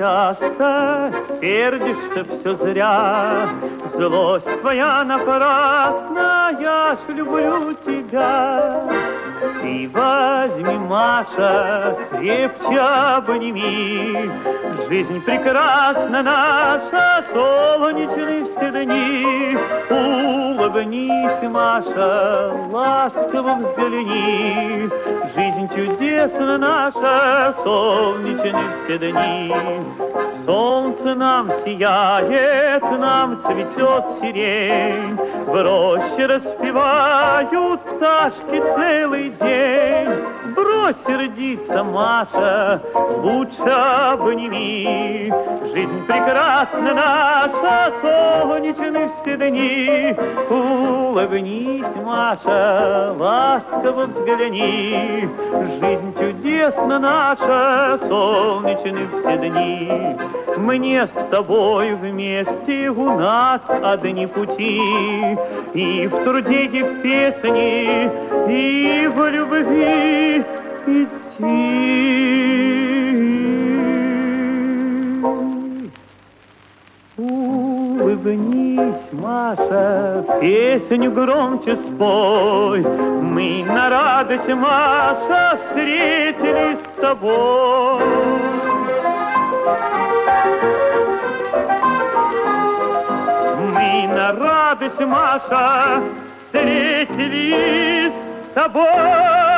часто сердишься все зря, злость твоя напрасна, я ж люблю тебя. Ты возьми, Маша, крепче обними, жизнь прекрасна наша, солнечные все дни. Улыбнись, Маша, ласково взгляни, жизнь чудесна наша, солнечные все дни. Солнце нам сияет, нам цветет сирень, в роще распевают пташки целый день. Брось сердиться, Маша, лучше обними, жизнь прекрасна наша, солнечны все дни. Улыбнись, Маша, ласково взгляни, жизнь чудесна наша, солнечны все дни. Мне с тобой вместе у нас одни пути, и в труде, и в песне, и в любви идти. Улыбнись, Маша, песню громче спой, мы на радость, Маша, встретились с тобой. Мы на радость, Маша, встретились с тобой.